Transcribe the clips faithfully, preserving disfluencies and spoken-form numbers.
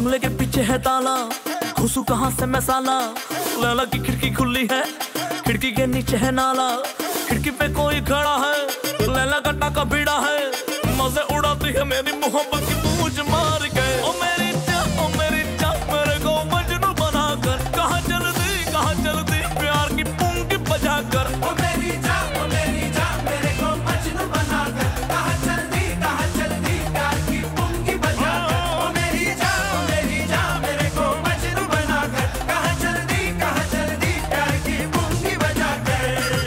बंगले के पीछे है ताला, घुसू कहाँ से मैं साला। लैला की खिड़की खुली है, खिड़की के नीचे है नाला, खिड़की पे कोई खड़ा है, लैला का टाका भिड़ा है। मजे उड़ाती है मेरी मोहब्बत की पूंछ मार के। ओ मेरी जान, ओ मेरी जान, मेरे को मजनू बनाकर कहाँ चलती कहाँ चलती प्यार की पुंगी बजा कर। ओ मेरी जान, ओ मेरी जान, मेरे को मजनू बनाकर कहाँ चलती कहाँ चलती प्यार की पुंगी बजा कर। ओ मेरी जान, ओ मेरी जान, मेरे को मजनू बनाकर कहाँ चलती कहाँ चलती प्यार की पुंगी बजा कर।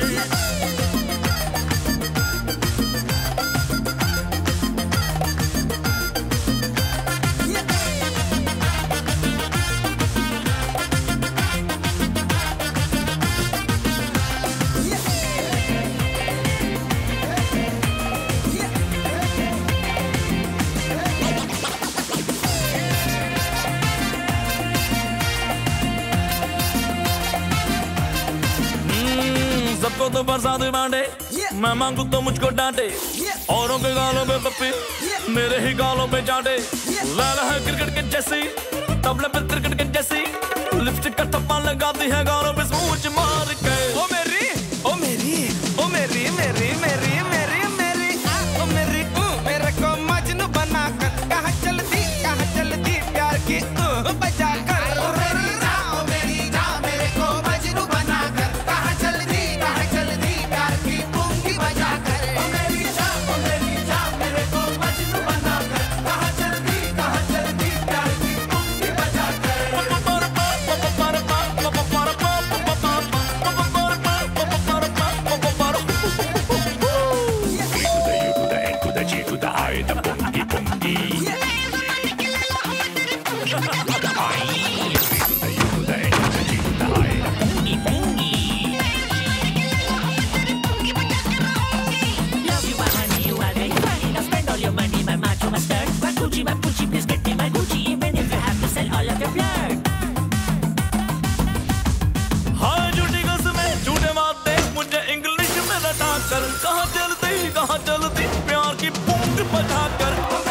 सबको तो बरसात बांटे, मैं मांगू तो मुझको डांटे। औरों के गालों पे पप्पी, मेरे ही गालों पे चाटे। लैला है क्रिकेट के जैसी, तबले पे क्रिकेट के जैसी, लिपस्टिक का थप्पा लगाती है गालों पे स्मूच मार के। ओ मेरी, ओ मेरी, ओ मेरी, मेरी, मेरी, मेरी, मेरी, ओ मेरी, मेरे को मजनू बनाकर कहाँ चलती कहाँ चलती प्यार की बजा कर। कहाँ चलती कहाँ चलती प्यार की पुंग बजा कर।